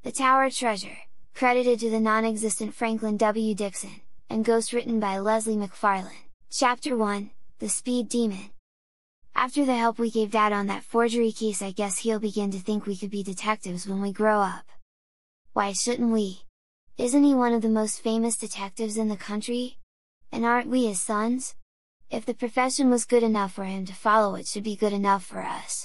The Tower Treasure, credited to the non-existent Franklin W. Dixon, and ghostwritten by Leslie McFarlane. Chapter 1, The Speed Demon. After the help we gave Dad on that forgery case, I guess he'll begin to think we could be detectives when we grow up. Why shouldn't we? Isn't he one of the most famous detectives in the country? And aren't we his sons? If the profession was good enough for him to follow, it should be good enough for us.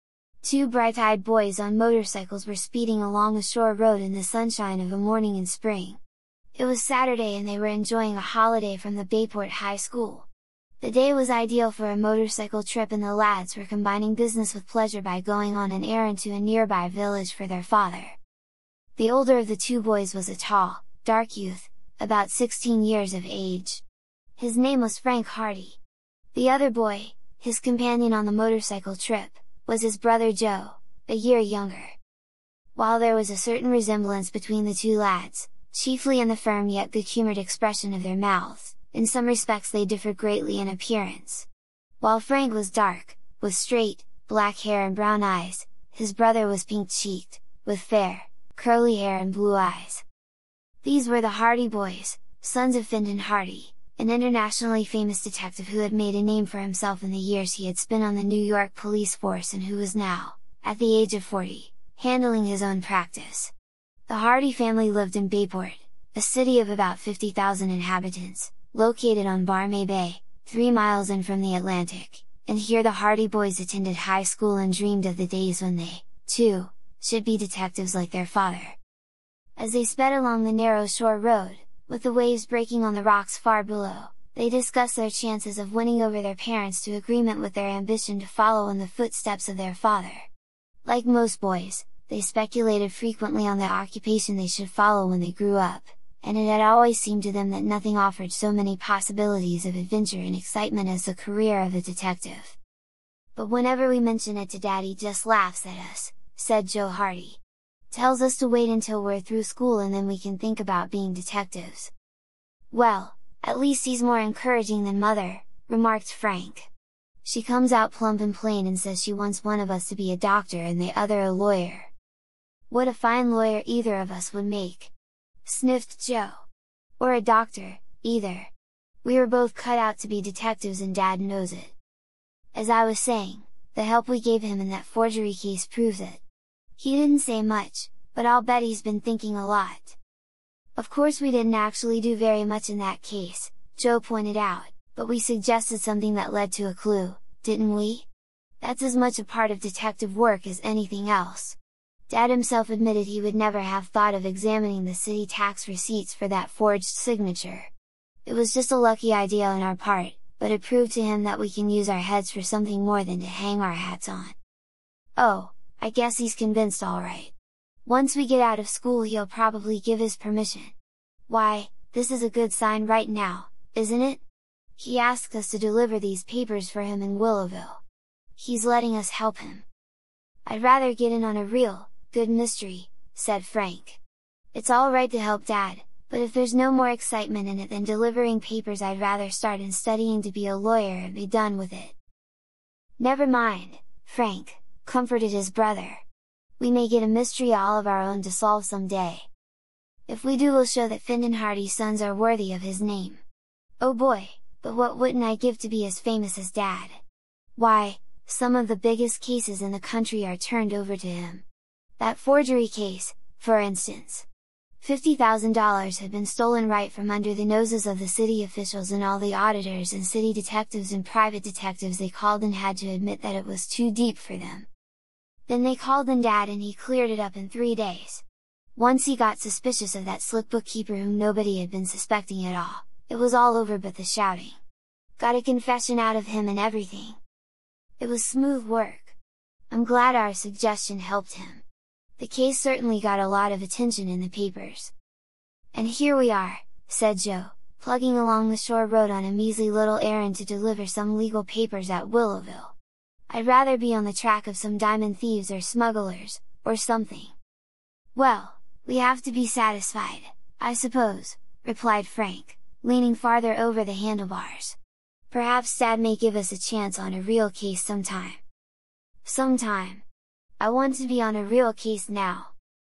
Two bright-eyed boys on motorcycles were speeding along a shore road in the sunshine of a morning in spring. It was Saturday and they were enjoying a holiday from the Bayport High School. The day was ideal for a motorcycle trip and the lads were combining business with pleasure by going on an errand to a nearby village for their father. The older of the two boys was a tall, dark youth, about 16 years of age. His name was Frank Hardy. The other boy, his companion on the motorcycle trip, was his brother Joe, a year younger. While there was a certain resemblance between the two lads, chiefly in the firm yet good-humored expression of their mouths, in some respects they differed greatly in appearance. While Frank was dark, with straight, black hair and brown eyes, his brother was pink-cheeked, with fair, curly hair and blue eyes. These were the Hardy boys, sons of Fyndon Hardy, an internationally famous detective who had made a name for himself in the years he had spent on the New York police force and who was now, at the age of 40, handling his own practice. The Hardy family lived in Bayport, a city of about 50,000 inhabitants, located on Barmay Bay, 3 miles in from the Atlantic, and here the Hardy boys attended high school and dreamed of the days when they, too, should be detectives like their father. As they sped along the narrow shore road, with the waves breaking on the rocks far below, they discussed their chances of winning over their parents to agreement with their ambition to follow in the footsteps of their father. Like most boys, they speculated frequently on the occupation they should follow when they grew up, and it had always seemed to them that nothing offered so many possibilities of adventure and excitement as the career of a detective. But whenever we mention it to Dad, he just laughs at us, said Joe Hardy. Tells us to wait until we're through school and then we can think about being detectives. Well, at least he's more encouraging than Mother, remarked Frank. She comes out plump and plain and says she wants one of us to be a doctor and the other a lawyer. What a fine lawyer either of us would make! Sniffed Joe. Or a doctor, either. We were both cut out to be detectives and Dad knows it. As I was saying, the help we gave him in that forgery case proves it. He didn't say much, but I'll bet he's been thinking a lot. Of course we didn't actually do very much in that case, Joe pointed out, but we suggested something that led to a clue, didn't we? That's as much a part of detective work as anything else. Dad himself admitted he would never have thought of examining the city tax receipts for that forged signature. It was just a lucky idea on our part, but it proved to him that we can use our heads for something more than to hang our hats on. Oh, I guess he's convinced all right. Once we get out of school he'll probably give his permission. Why, this is a good sign right now, isn't it? He asked us to deliver these papers for him in Willowville. He's letting us help him. I'd rather get in on a real, good mystery, said Frank. It's all right to help Dad, but if there's no more excitement in it than delivering papers, I'd rather start in studying to be a lawyer and be done with it. Never mind, Frank, comforted his brother. We may get a mystery all of our own to solve some day. If we do, we'll show that Fyndon Hardy's sons are worthy of his name. Oh boy, but what wouldn't I give to be as famous as Dad? Why, some of the biggest cases in the country are turned over to him. That forgery case, for instance. $50,000 had been stolen right from under the noses of the city officials, and all the auditors and city detectives and private detectives they called in had to admit that it was too deep for them. Then they called in Dad and he cleared it up in 3 days. Once he got suspicious of that slick bookkeeper whom nobody had been suspecting at all, it was all over but the shouting. Got a confession out of him and everything. It was smooth work. I'm glad our suggestion helped him. The case certainly got a lot of attention in the papers. And here we are, said Joe, plugging along the shore road on a measly little errand to deliver some legal papers at Willowville. I'd rather be on the track of some diamond thieves or smugglers, or something. Well, we have to be satisfied, I suppose, replied Frank, leaning farther over the handlebars. Perhaps Dad may give us a chance on a real case sometime. Sometime. I want to be on a real case now.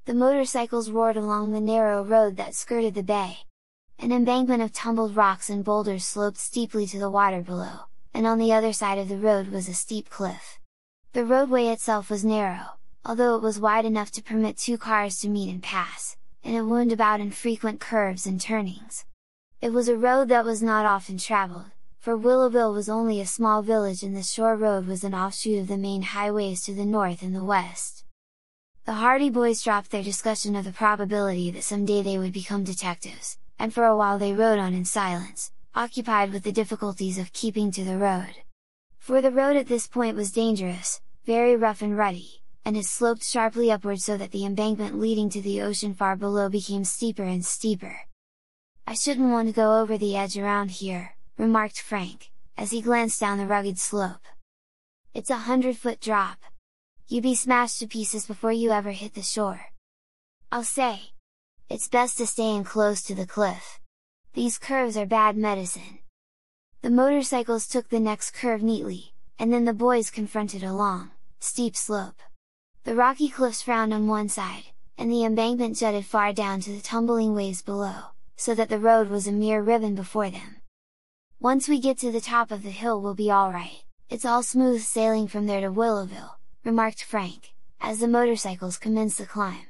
The motorcycles roared along the narrow road that skirted the bay. An embankment of tumbled rocks and boulders sloped steeply to the water below, and on the other side of the road was a steep cliff. The roadway itself was narrow, although it was wide enough to permit two cars to meet and pass, and it wound about in frequent curves and turnings. It was a road that was not often traveled, for Willowville was only a small village and the shore road was an offshoot of the main highways to the north and the west. The Hardy Boys dropped their discussion of the probability that someday they would become detectives, and for a while they rode on in silence, occupied with the difficulties of keeping to the road. For the road at this point was dangerous, very rough and rutty, and it sloped sharply upward so that the embankment leading to the ocean far below became steeper and steeper. "I shouldn't want to go over the edge around here," remarked Frank, as he glanced down the rugged slope. "It's 100-foot drop. You'd be smashed to pieces before you ever hit the shore. I'll say! It's best to stay in close to the cliff. These curves are bad medicine." The motorcycles took the next curve neatly, and then the boys confronted a long, steep slope. The rocky cliffs frowned on one side, and the embankment jutted far down to the tumbling waves below, so that the road was a mere ribbon before them. "Once we get to the top of the hill we'll be alright, it's all smooth sailing from there to Willowville," remarked Frank, as the motorcycles commenced the climb.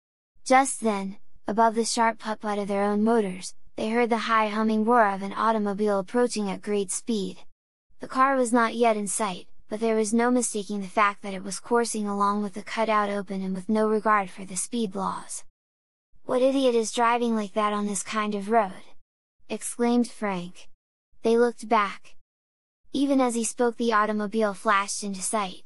Just then, above the sharp putt-putt of their own motors, they heard the high humming roar of an automobile approaching at great speed. The car was not yet in sight, but there was no mistaking the fact that it was coursing along with the cutout open and with no regard for the speed laws. "What idiot is driving like that on this kind of road?" exclaimed Frank. They looked back. Even as he spoke the automobile flashed into sight.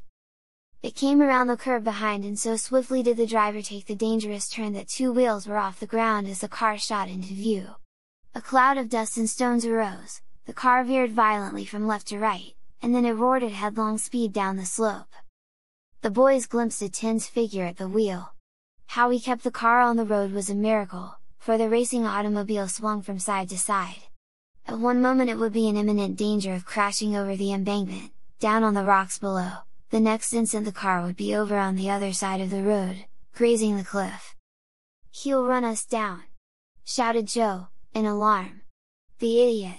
It came around the curve behind and so swiftly did the driver take the dangerous turn that two wheels were off the ground as the car shot into view. A cloud of dust and stones arose, the car veered violently from left to right, and then it roared at headlong speed down the slope. The boys glimpsed a Tin's figure at the wheel. How he kept the car on the road was a miracle, for the racing automobile swung from side to side. At one moment it would be in imminent danger of crashing over the embankment, down on the rocks below, the next instant the car would be over on the other side of the road, grazing the cliff. "He'll run us down!" shouted Joe, in alarm. "The idiot!"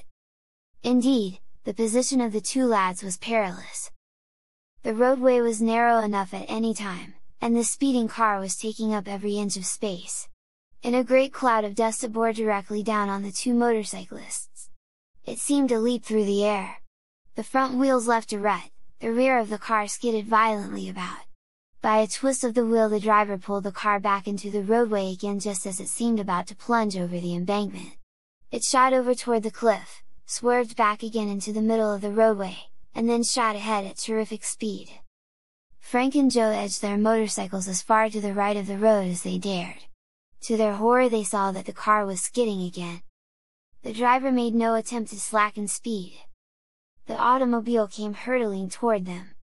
Indeed, the position of the two lads was perilous. The roadway was narrow enough at any time, and the speeding car was taking up every inch of space. In a great cloud of dust it bore directly down on the two motorcyclists. It seemed to leap through the air. The front wheels left a rut, the rear of the car skidded violently about. By a twist of the wheel the driver pulled the car back into the roadway again just as it seemed about to plunge over the embankment. It shot over toward the cliff, swerved back again into the middle of the roadway, and then shot ahead at terrific speed. Frank and Joe edged their motorcycles as far to the right of the road as they dared. To their horror they saw that the car was skidding again. The driver made no attempt to slacken speed. The automobile came hurtling toward them,